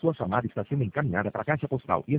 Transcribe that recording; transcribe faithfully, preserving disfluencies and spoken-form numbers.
Sua chamada está sendo encaminhada para a caixa postal e